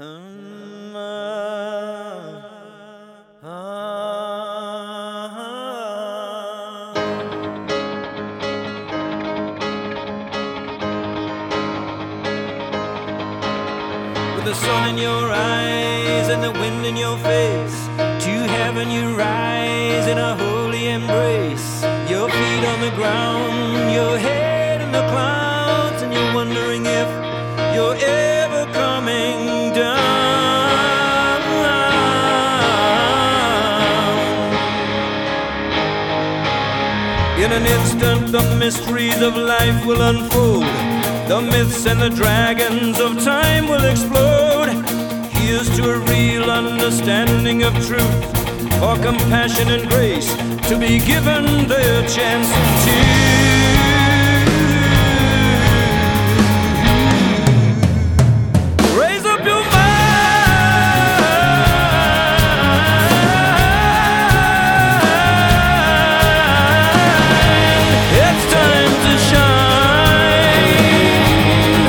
With the sun in your eyes and the wind in your face, to heaven you rise in a holy embrace. Your feet on the ground, your head in the clouds, and you're wondering if you're ever coming down. In an instant the mysteries of life will unfold. The myths and the dragons of time will explode. Here's to a real understanding of truth, for compassion and grace to be given their chance to. Raise up your mind. It's time to shine.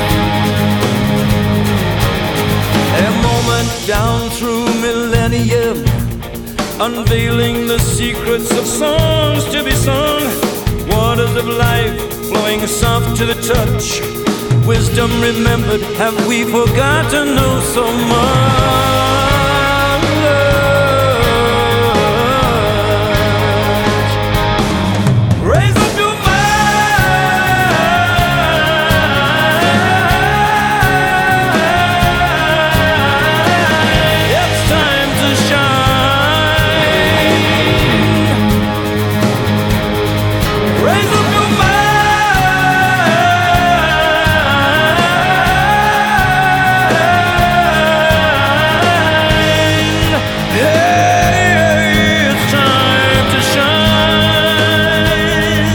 A moment down through millennium, unveiling the secrets of songs to be sung. Waters of life flowing soft to the touch. Wisdom remembered, have we forgotten? Oh, so much. Raise up your mind. It's time to shine. Raise up your mind. Hey, it's time to shine.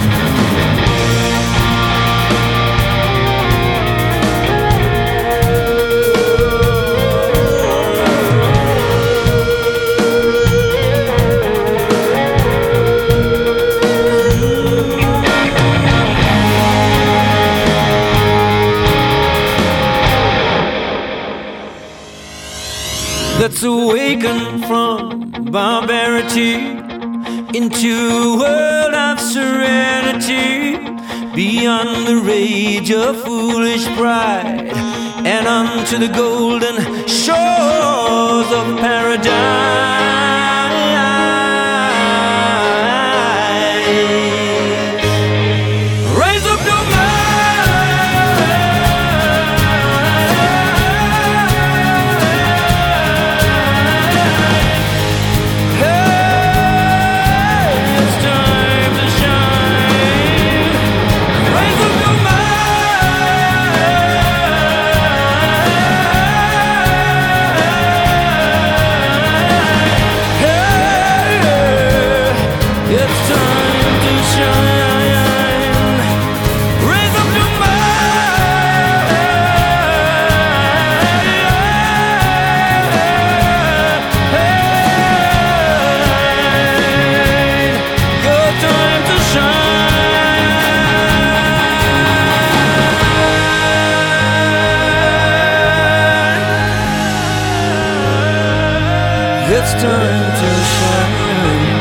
Let's awaken from barbarity into a world of serenity, beyond the rage of foolish pride, and onto the golden shores of paradise. Raise up your It's time to shine.